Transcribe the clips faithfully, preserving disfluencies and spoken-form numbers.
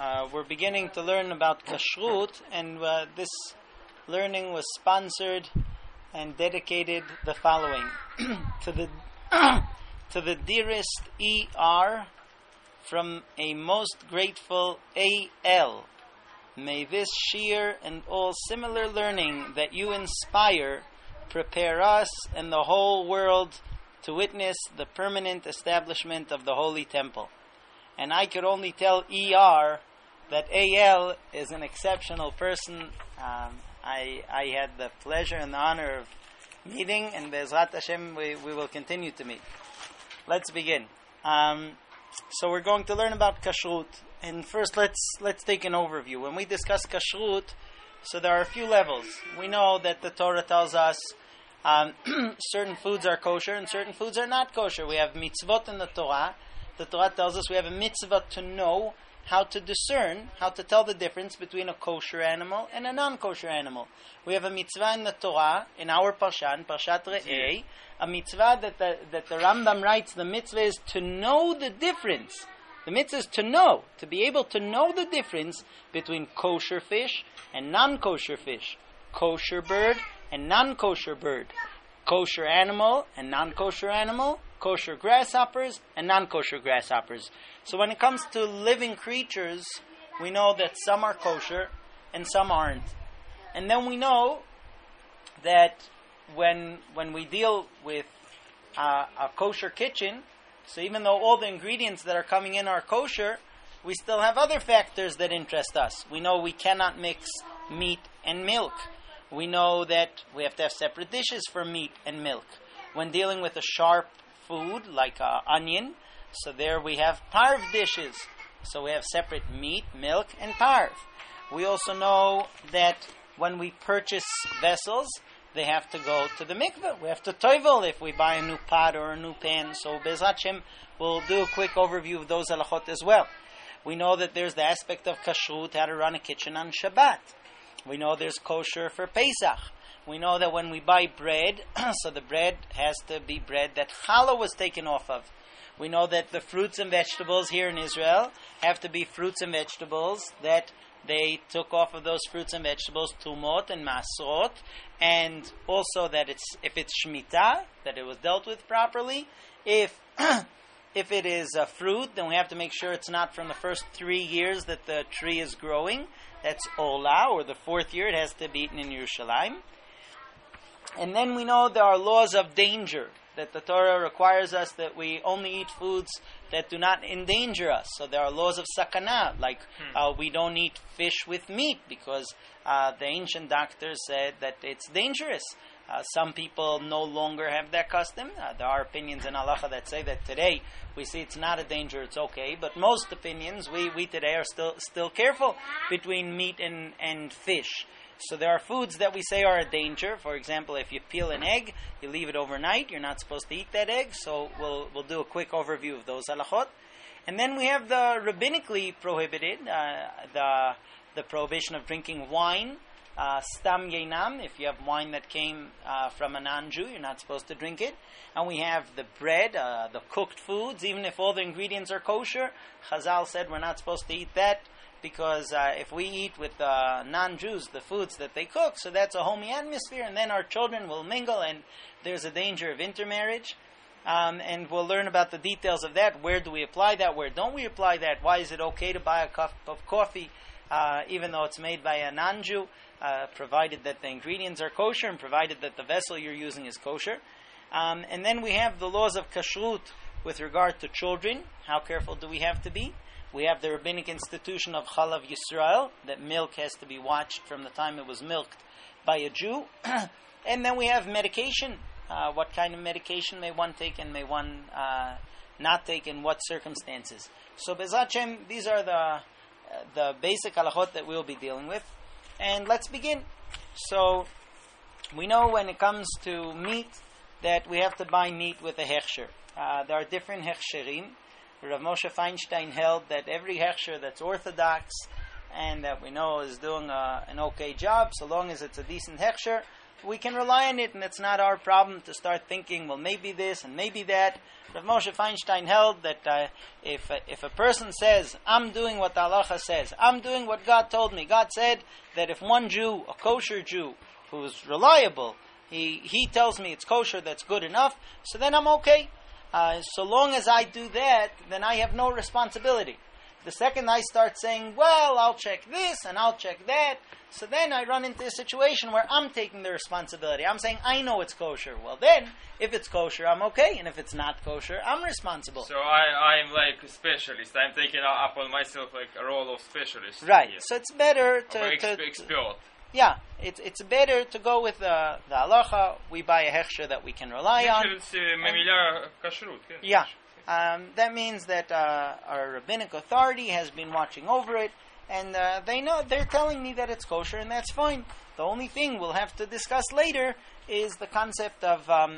Uh, we're beginning to learn about kashrut, and uh, this learning was sponsored and dedicated the following to the to the dearest E R from a most grateful A L. May this sheer and all similar learning that you inspire prepare us and the whole world to witness the permanent establishment of the Holy Temple. And I could only tell E R that A L is an exceptional person. Um, I I had the pleasure and the honor of meeting, and Be'ezrat Hashem, we, we will continue to meet. Let's begin. Um, so we're going to learn about kashrut. And first, let's let's take an overview. When we discuss kashrut, so there are a few levels. We know that the Torah tells us um, certain foods are kosher and certain foods are not kosher. We have mitzvot in the Torah. The Torah tells us we have a mitzvah to know how to discern, how to tell the difference between a kosher animal and a non-kosher animal. We have a mitzvah in the Torah, in our Parsha, in Parshat Re'eh, a mitzvah that the, that the Rambam writes, the mitzvah is to know the difference. The mitzvah is to know, to be able to know the difference between kosher fish and non-kosher fish, kosher bird and non-kosher bird, kosher animal and non-kosher animal, kosher grasshoppers and non-kosher grasshoppers. So when it comes to living creatures, we know that some are kosher and some aren't. And then we know that when when we deal with uh, a kosher kitchen, so even though all the ingredients that are coming in are kosher, we still have other factors that interest us. We know we cannot mix meat and milk. We know that we have to have separate dishes for meat and milk. When dealing with a sharp food like uh, onion, so there we have parv dishes. So we have separate meat, milk, and parv. We also know that when we purchase vessels, they have to go to the mikveh. We have to toivel if we buy a new pot or a new pan. So Be'ezrat Hashem, we'll do a quick overview of those halachot as well. We know that there's the aspect of kashrut, how to run a kitchen on Shabbat. We know there's kosher for Pesach. We know that when we buy bread, so the bread has to be bread that challah was taken off of. We know that the fruits and vegetables here in Israel have to be fruits and vegetables that they took off of those fruits and vegetables tumot and masrot, and also that it's if it's shmita, that it was dealt with properly. If if it is a fruit, then we have to make sure it's not from the first three years that the tree is growing. That's olah, or the fourth year it has to be eaten in Yerushalayim. And then we know there are laws of danger, that the Torah requires us that we only eat foods that do not endanger us. So there are laws of sakana, like hmm. uh, we don't eat fish with meat because uh, the ancient doctors said that it's dangerous. Uh, some people no longer have that custom. Uh, there are opinions in halacha that say that today we see it's not a danger, it's okay. But most opinions, we, we today are still still careful between meat and, and fish. So there are foods that we say are a danger. For example, if you peel an egg, you leave it overnight, you're not supposed to eat that egg. So we'll we'll do a quick overview of those halachot. And then we have the rabbinically prohibited, uh, the the prohibition of drinking wine, uh, stam yeinam. If you have wine that came uh, from a non-Jew, you're not supposed to drink it. And we have the bread, uh, the cooked foods, even if all the ingredients are kosher. Chazal said we're not supposed to eat that, because uh, if we eat with uh, non-Jews the foods that they cook, so that's a homey atmosphere, and then our children will mingle, and there's a danger of intermarriage. Um, and we'll learn about the details of that. Where do we apply that? Where don't we apply that? Why is it okay to buy a cup of coffee, uh, even though it's made by a non-Jew, uh, provided that the ingredients are kosher, and provided that the vessel you're using is kosher? Um, and then we have the laws of kashrut with regard to children. How careful do we have to be? We have the rabbinic institution of Chalav Yisrael, that milk has to be watched from the time it was milked by a Jew. And then we have medication. Uh, what kind of medication may one take and may one uh, not take, in what circumstances. So Be'ezrat Hashem, these are the, uh, the basic halachot that we'll be dealing with. And let's begin. So we know when it comes to meat that we have to buy meat with a hechsher. Uh, there are different hechsherim. Rav Moshe Feinstein held that every hechsher that's orthodox and that we know is doing a, an okay job, so long as it's a decent hechsher, we can rely on it, and it's not our problem to start thinking, well, maybe this and maybe that. Rav Moshe Feinstein held that uh, if uh, if a person says, I'm doing what the halacha says, I'm doing what God told me, God said that if one Jew, a kosher Jew, who's reliable, he, he tells me it's kosher, that's good enough, so then I'm okay. Uh, so long as I do that, then I have no responsibility. The second I start saying, well, I'll check this and I'll check that, so then I run into a situation where I'm taking the responsibility. I'm saying, I know it's kosher. Well then, if it's kosher, I'm okay, and if it's not kosher, I'm responsible. So I, I'm like a specialist. I'm taking up on myself like a role of specialist. Right. Here. So it's better to... Or to, exp- expert. Yeah, it's it's better to go with the, the halacha. We buy a hechsher that we can rely on. It's memilia kashrut. Yeah. Um, that means that uh, our rabbinic authority has been watching over it, and uh, they know they're telling me that it's kosher, and that's fine. The only thing we'll have to discuss later is the concept of um,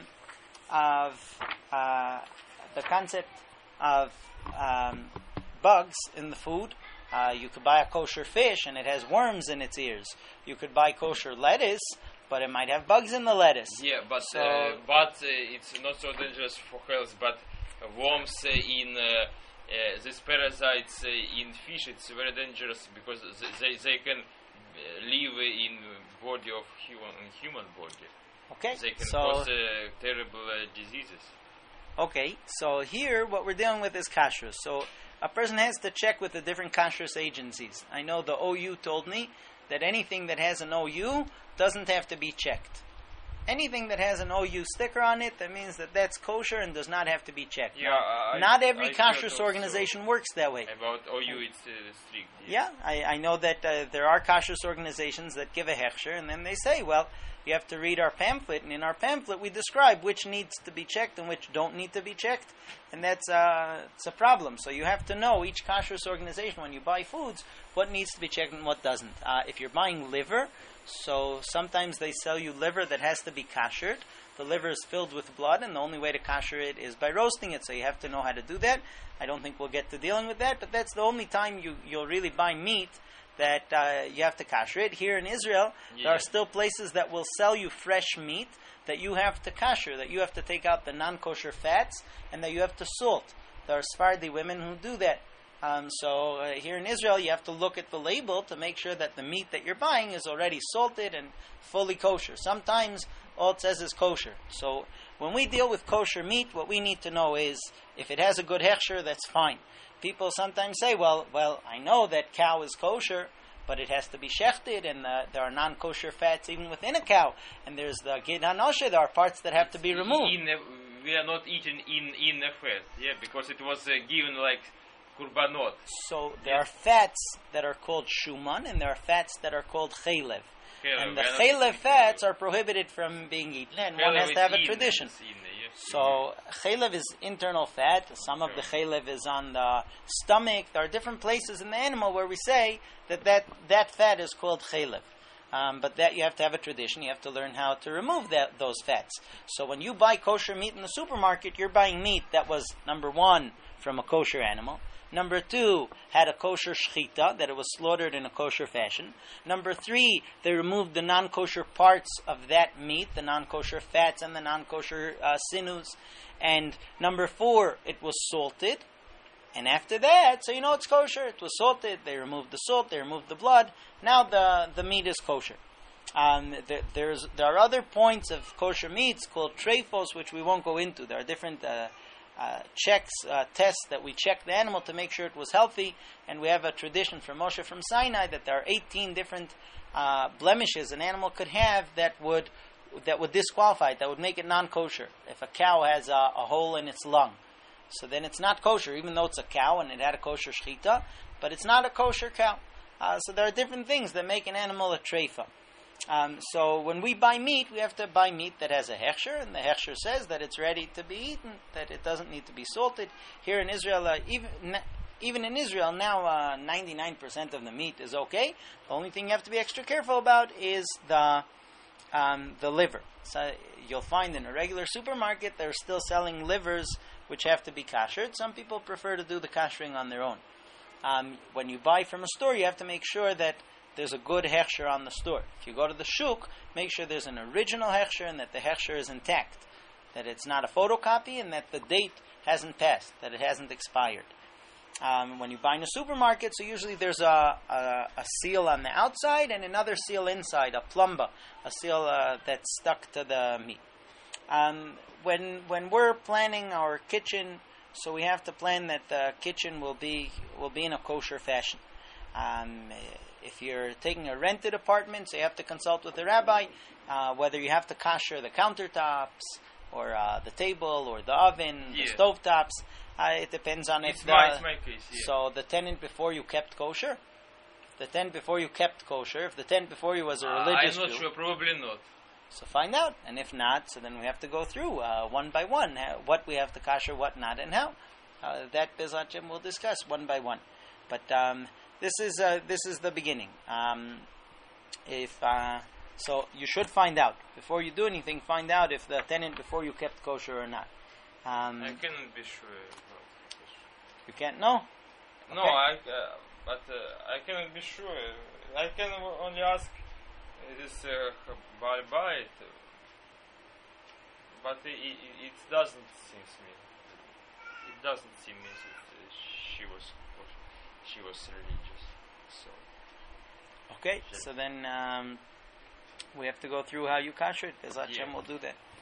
of uh, the concept of um, bugs in the food. Uh, you could buy a kosher fish, and it has worms in its ears. You could buy kosher lettuce, but it might have bugs in the lettuce. Yeah, but so, uh, but uh, it's not so dangerous for health. But worms uh, in uh, uh, these parasites uh, in fish, it's very dangerous because they they can uh, live in body of human human body. Okay, they can so, cause uh, terrible uh, diseases. Okay, so here what we're dealing with is kashrus. So a person has to check with the different kashrus agencies. I know the O U told me that anything that has an O U doesn't have to be checked. Anything that has an O U sticker on it, that means that that's kosher and does not have to be checked. Yeah, now, I, not every I kashrus organization works that way. About O U, it's uh, strict. Yes. Yeah, I, I know that uh, there are kashrus organizations that give a hechsher, and then they say, well, you have to read our pamphlet, and in our pamphlet we describe which needs to be checked and which don't need to be checked, and that's uh, it's a problem. So you have to know each kashrus organization when you buy foods what needs to be checked and what doesn't. Uh, if you're buying liver, so sometimes they sell you liver that has to be kashered. The liver is filled with blood, and the only way to kasher it is by roasting it. So you have to know how to do that. I don't think we'll get to dealing with that, but that's the only time you you'll really buy meat that uh, you have to kasher it. Here in Israel, yeah. there are still places that will sell you fresh meat that you have to kasher, that you have to take out the non-kosher fats, and that you have to salt. There are Sephardi women who do that. Um, so uh, here in Israel, you have to look at the label to make sure that the meat that you're buying is already salted and fully kosher. Sometimes all it says is kosher. So when we deal with kosher meat, what we need to know is if it has a good hechsher, that's fine. People sometimes say, well, well, I know that cow is kosher, but it has to be shechted, and uh, there are non-kosher fats even within a cow. And there's the gid hanoshe, there are parts that have to be removed. In, we are not eating in, in the fat, yeah, because it was uh, given like kurbanot. So there yeah. are fats that are called shuman, and there are fats that are called chaylev. And the chaylev fats are prohibited from being eaten, and one has to have a tradition. So chaylev is internal fat. Some of the chaylev is on the stomach. There are different places in the animal where we say that that, that fat is called chaylev. Um, but that you have to have a tradition. You have to learn how to remove that, those fats. So when you buy kosher meat in the supermarket, you're buying meat that was, number one, from a kosher animal. Number two, had a kosher shechita, that it was slaughtered in a kosher fashion. Number three, they removed the non-kosher parts of that meat, the non-kosher fats and the non-kosher uh, sinews. And number four, it was salted. And after that, so you know it's kosher, it was salted, they removed the salt, they removed the blood. Now the, the meat is kosher. Um, there, there's, there are other points of kosher meats called treifos, which we won't go into. There are different Uh, Uh, checks, uh, tests that we check the animal to make sure it was healthy, and we have a tradition from Moshe from Sinai that there are eighteen different uh, blemishes an animal could have that would that would disqualify it, that would make it non-kosher. If a cow has a, a hole in its lung, so then it's not kosher, even though it's a cow and it had a kosher shechita, but it's not a kosher cow. Uh, so there are different things that make an animal a treifa. Um, so when we buy meat, we have to buy meat that has a hechsher, and the hechsher says that it's ready to be eaten, that it doesn't need to be salted. Here in Israel, uh, even even in Israel now, uh, ninety-nine percent of the meat is okay. The only thing you have to be extra careful about is the um, the liver. So you'll find in a regular supermarket they're still selling livers which have to be kashered. Some people prefer to do the kashering on their own. Um, when you buy from a store, you have to make sure that there's a good hechsher on the store. If you go to the shuk, make sure there's an original hechsher and that the hechsher is intact, that it's not a photocopy, and that the date hasn't passed, that it hasn't expired. Um, when you buy in a supermarket, so usually there's a, a, a seal on the outside and another seal inside, a plumba, a seal uh, that's stuck to the meat. Um, when when we're planning our kitchen, so we have to plan that the kitchen will be will be in a kosher fashion. Um, if you're taking a rented apartment, so you have to consult with the rabbi uh, whether you have to kosher the countertops or uh, the table or the oven, yeah. the stovetops. Uh, it depends on it's if my, the it's my case, yeah. so the tenant before you kept kosher. If the tenant before you kept kosher. If the tenant before you was a religious uh, I'm not Jew, sure, probably not. so find out. And if not, so then we have to go through uh, one by one uh, what we have to kosher, what not, and how. Uh, that Bezat Hashem we'll discuss one by one. But um, this is uh, this is the beginning. Um, if uh, so, you should find out before you do anything. Find out if the tenant before you kept kosher or not. Um, I cannot be sure. About you can't know. No, Okay. I, uh, but uh, I cannot be sure. I can only ask uh, this uh, Baal Bait, but it, it, it doesn't seem to me. It doesn't seem me that uh, she was she was religious. So Okay, so then um, we have to go through how you kosher it. Bezat Hashem Yeah. will do that.